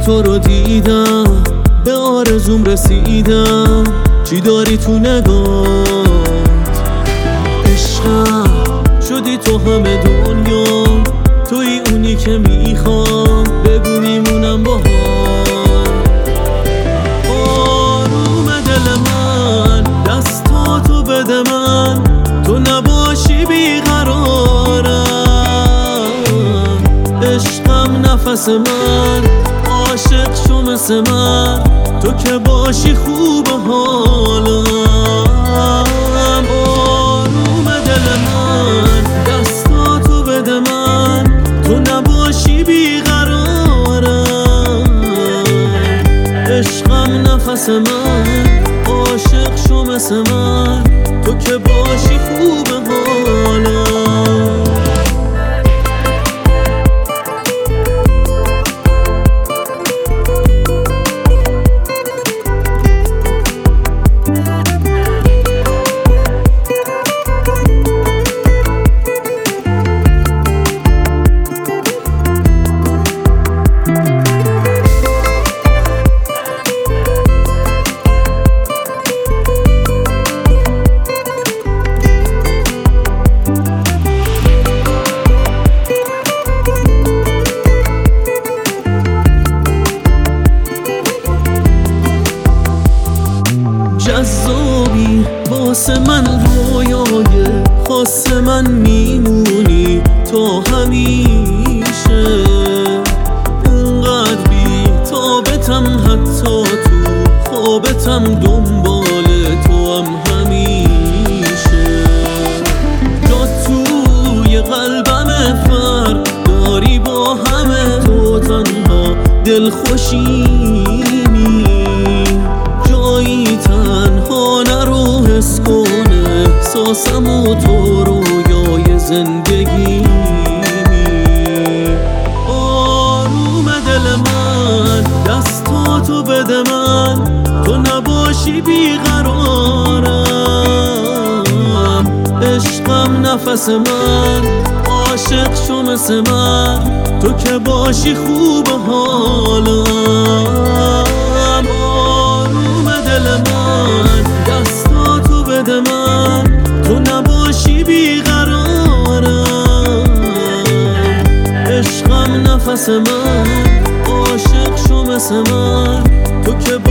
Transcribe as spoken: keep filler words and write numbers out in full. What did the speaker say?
تو رو دیدم به آرزوم رسیدم، چی داری تو نگات؟ عشقم شدی تو همه دنیا، توی اونی که میخوام بگو میمونم با هم. آروم دل من دستاتو بده من، تو نباشی بیقرارم. عشقم نفس من عاشق شو مثل من، تو که باشی خوب حالم. آروم دل من دستاتو بده من، تو نباشی بیقرارم. عشقم نفس من عاشق شو مثل من، تو که باشی خوب حالم. جذابی واسه من، رویای خاص من میمونی تا همیشه. اونقدر بی تابتم حتی تو خوابتم، دنبال تو هم همیشه. جا توی قلبم فرق داری با همه، تو تنها دلخوشیمی. جایی تنها نرو حس کن احساسم و تو رویای زندگیمی. آروم دل من دستاتو بده من، تو نباشی بیقرارم. عشقم نفس من عاشق شو مثل من، تو که باشی خوب حالم. دل من دستاتو بده من، تو نباشی بیقرارم. عشقم نفس من عاشق شو مثل من، تو که